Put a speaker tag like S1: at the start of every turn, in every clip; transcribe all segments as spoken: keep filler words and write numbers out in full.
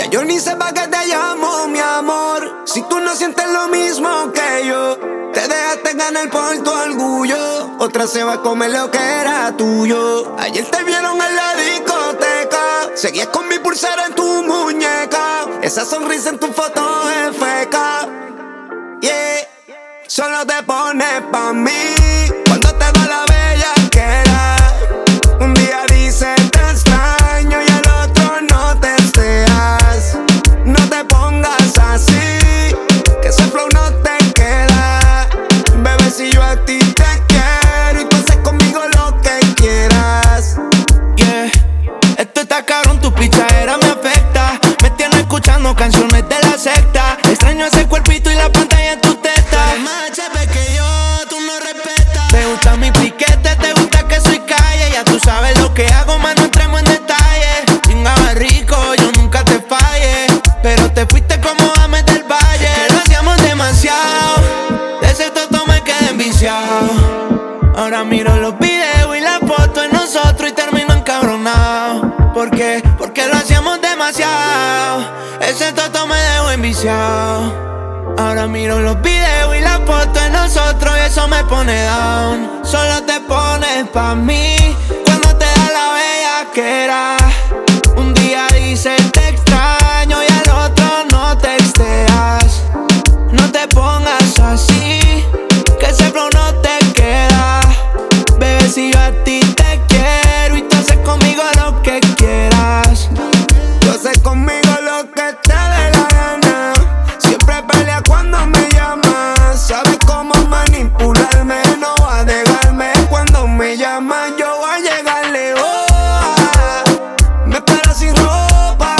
S1: Ya yo ni sé pa' qué te llamo, mi amor. Si tú no sientes lo mismo que yo, te dejaste ganar por tu orgullo. Otra se va a comer lo que era tuyo. Ayer te vieron en la discoteca, seguías con mi pulsera en tu muñeca. Esa sonrisa en tu foto es feca. Yeah, solo te pones pa' mí cuando te da la bellaquera. Un día dices te extraño y al otro no te esteas. No te pongas así, que ese flow no te queda. Bebé, si yo a ti te quiero y tú haces conmigo lo que quieras.
S2: Yeah, esto está cabrón, tu pichadera me afecta. Me tienes escuchando canciones de la secta. Extraño ese cuerpito y la pantalla en tu teta.
S1: Tú eres más H P que yo, tú no respetas.
S2: Te gusta mi piquete, te gusta que soy calle. Ya tú sabes lo que hago, más no entremos en detalle. Chingaba rico, yo nunca te fallé, pero te fuiste como Ames del Valle. Que lo hacíamos demasiado, de ese toto me quedé enviciado. Ahora miro los videos y las fotos de nosotros y termino encabronado. ¿Por qué? Porque lo hacíamos demasiado, ese toto me dejó enviciado. Ahora miro los videos y las fotos de nosotros y eso me pone down. Solo te pones pa' mí cuando te da la bellaquera. Un día dices te extraño y al otro no texteas. No te pongas así, que ese flow no te queda. Bebé, si yo a ti te quiero y tú haces conmigo lo que quieras.
S1: Tú haces conmigo lo que te dé la gana. Siempre pelea cuando me llamas. Sabes cómo manipularme, no va a dejarme. Cuando me llaman yo voy a llegarle. Oh, ah, me espera sin ropa.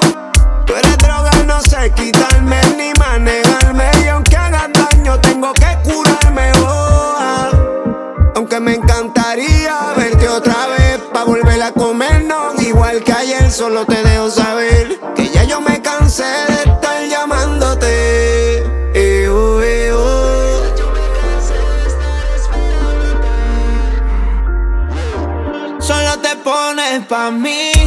S1: Tú eres droga, no sé quitarme ni manejarme. Y aunque hagas daño tengo que curarme. Oh, ah, aunque me encantaría verte otra vez pa' volver a comernos igual que ayer. Solo te dejo saber que ya yo me cansé de estar llamándote. Eh, oh, eh, oh.
S2: Solo te pones pa' mí